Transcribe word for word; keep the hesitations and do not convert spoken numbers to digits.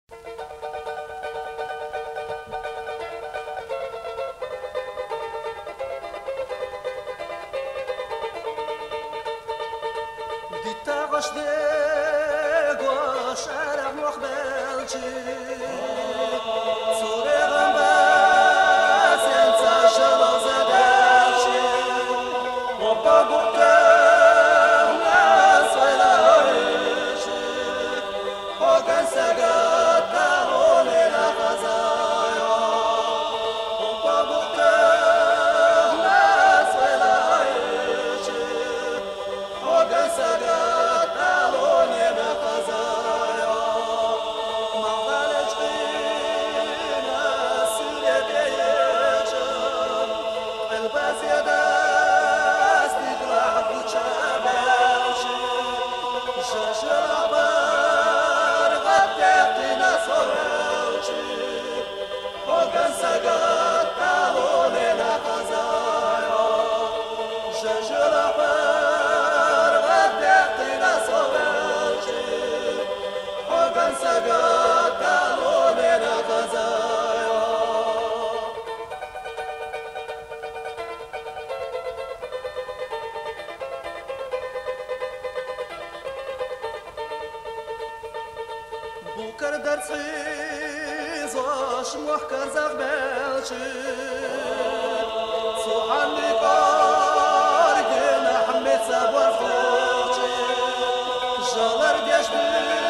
Ditagosh de gosh arach noch belchi Zure gamba senza shalo zadelchi Opa buka nas vela ishi Hogan sagat tahone la khazaya Opa buka nas vela ishi Hogan sagat Bukar darsi zosh muhkar zaghbelchi Suhani kar gina hammet sabor khochi Jalar gashmi